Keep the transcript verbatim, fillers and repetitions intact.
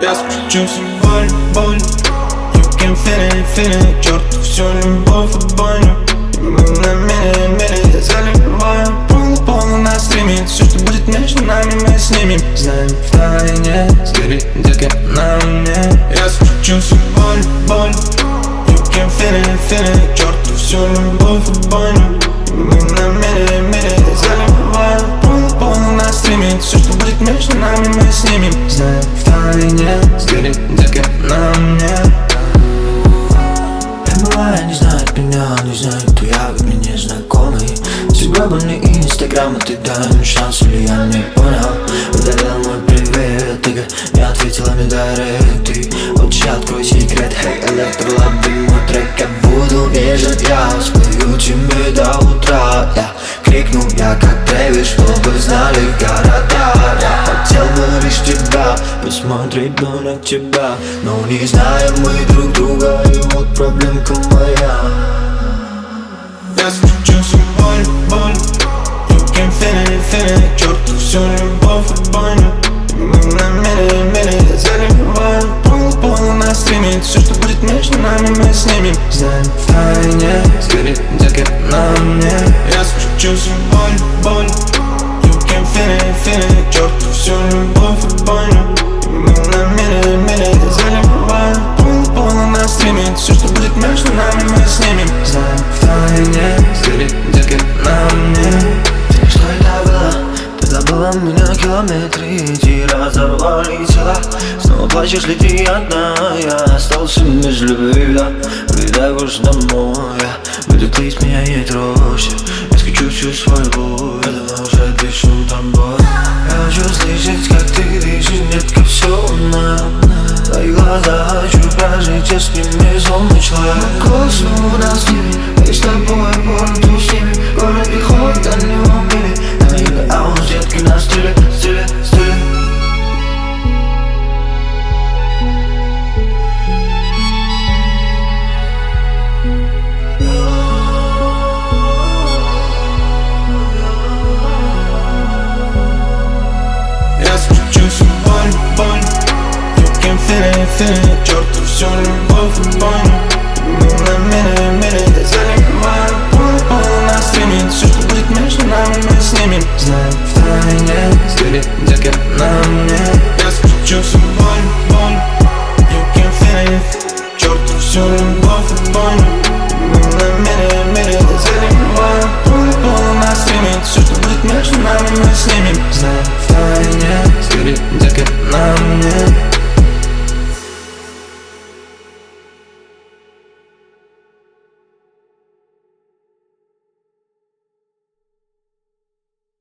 Я скручу всю боль, боль. You can feel it, feel it. Черту всю любовь и бойню. Мы на мили, мили заливаем. Полно, полно на стриме. Все, что будет между нами, мы снимем. Знаем в тайне, сгорит, детка, на мне. Я скручу всю боль, боль. You can feel it, feel it. Черту всю любовь и бойню. Мы на мили, мили заливаем. Полно, полно на стриме. Все, что будет между нами, мы снимем. Знаем в тайне, сгорит, детка, на мне. Я не знает меня, не знает, кто я, как мне незнакомый. Сгробанный инстаграм, а ты дай мне шанс, или я не понял. Удалил мой привет, ты не ответила мне директ. Ты лучше открой секрет, хей, электролабби, мой трек. Я буду нежен, я сплю тебе до утра. Я крикну, я как Трэвис, чтобы знали города. Я хотел бы лишь тебя, посмотреть бы на тебя. Но не знаем мы друг друга, и вот проблемка моя. Я скручу всю боль, боль. You can feel it, feel it. Черту всю любовь и бойню. Мы на мили, мили заливаем. Полно, полно на стриме. Все, что будет между нами, мы снимем. Знаем в тайне, сгорит, детка, на мне. Я скручу всю боль, боль. You can feel it, feel it. Черту всю любовь и бойню. Мы на мили, мили заливаем. Полно, полно на стриме. Все, что будет между нами, мы снимем. Знаем в тайне, сгорит, детка, на мне. Что это было? Ты забыла меня километры, эти разорвали тела. Снова плачешь ли ты одна? Я остался без любви, да. Придай уж домой, я буду плыть, меня не трожь. Я скачу всю свою боль, я давно уже дышу тобой. Я хочу слышать, как ты дышишь, детка, все на твои глаза. Хочу прожить, я с ними сонный человек. Голос у нас в ними, мы с тобой порно с ними. Город приходит, до него мили. А он детки на стиле, стиле, стиле. Я скручу всю боль, боль. You can feel it, feel it. Черту всю любовь и бойню. Мы на мили, мили заливаем. Полно, полно на стриме. Все, что будет между нами, мы снимем. Знаем в тайне, сгорит, детка, на мне. Я скручу всю боль, боль. You can feel it. Черту всю любовь и бойню. Мы на мили, мили заливаем. Полно, полно на стриме. Все, что будет между нами, мы снимем. Знаем в тайне, сгорит, детка, на мне.